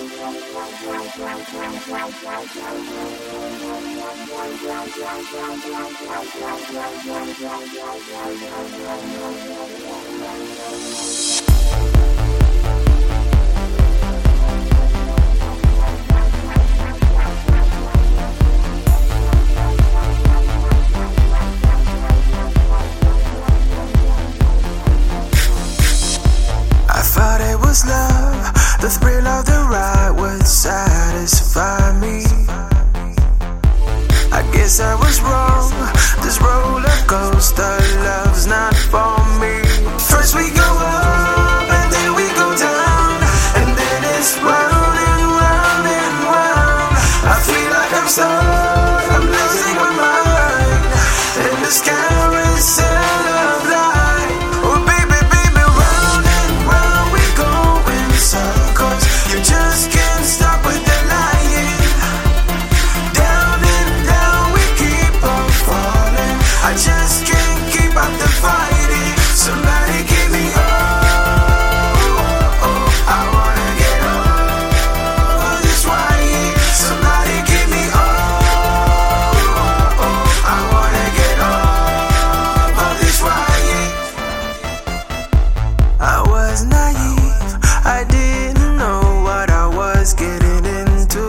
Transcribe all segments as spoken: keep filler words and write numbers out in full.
Love, the thrill of the ride would satisfy me. I guess I was wrong. This roller coaster love's not for me. First we go up and then we go down, and then it's round and round and round. I feel like I'm stuck, I'm losing my mind in this carousel of life. Oh baby, baby, round and round we go in circles. You just can't stop with the lying. Down and down we keep on falling. I just can't keep up the fighting. Somebody give me oh, oh, oh. I wanna get over this wire. Somebody give me oh, oh, oh. I wanna get over this wire. I was naive, I didn't know what I was getting into.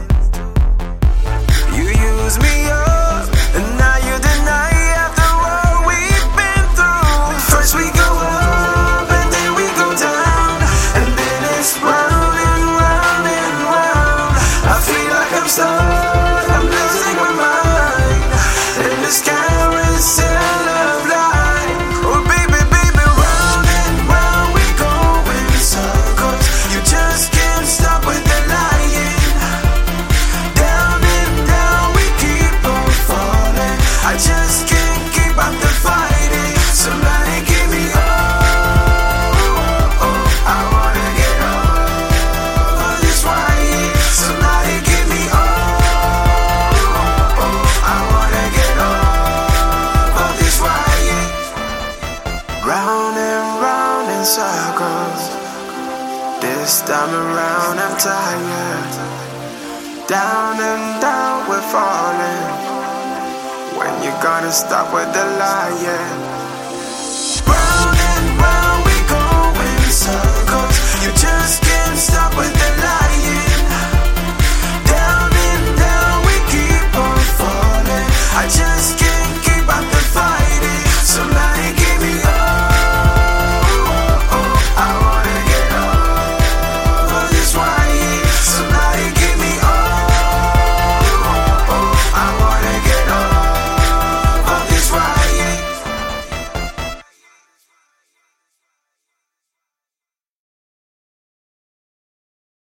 You used me up, and now you deny after what we've been through. First we go up, and then we go down, and then it's round and round and round. I feel like I'm stuck, I'm losing my mind in this carousel of life. Oh baby, baby, round and round we go in circles. You just can't stop with the lying. Down and down we keep on falling. I just can't keep up the fighting. Somebody give me oh, oh, oh. I wanna get over this wire. Somebody give me oh, oh, oh. I wanna get over this wire. Round and round in circles. This time around I'm tired. Down and down we're falling. When you gonna stop with the lying?